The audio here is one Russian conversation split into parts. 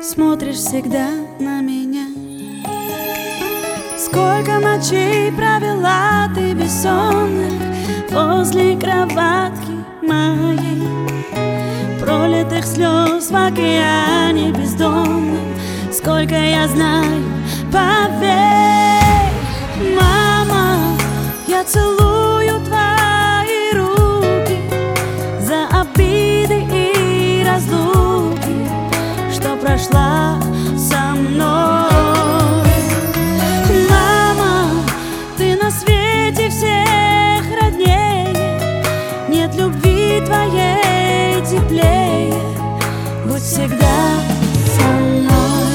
смотришь всегда на меня. Сколько ночей провела ты бессонных возле кроватки моей, пролитых слез в океане бездонном. Сколько я знаю, поверь, мама, я целую твои руки за обиды и разлуки, что прошла со мной. Мама, ты на свете всех роднее, нет любви твоей теплее, будь всегда со мной.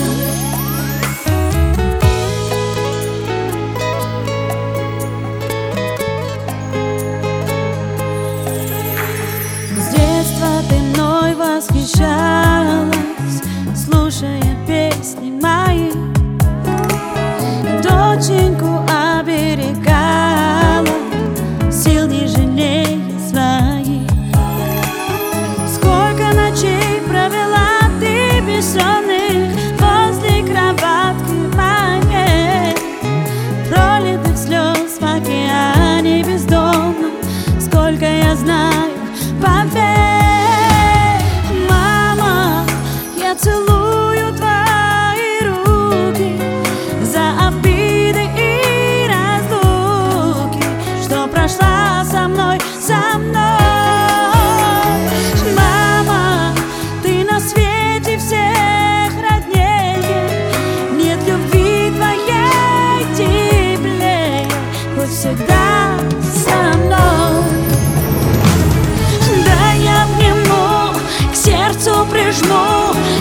С детства ты мной восхищалась, слушая песни мои, доченьку оберегала, сил не жалея своих. Сколько ночей провела ты бессонных возле кроватки моей, пролитых слез в океане бездонном. Сколько я знаю, поверь, мама, я целую твои руки за обиды и разлуки, что прошла со мной, со мной. Мама, ты на свете всех роднее, нет любви твоей теплее, будь всегда со мной. Да я обниму, к сердцу прижму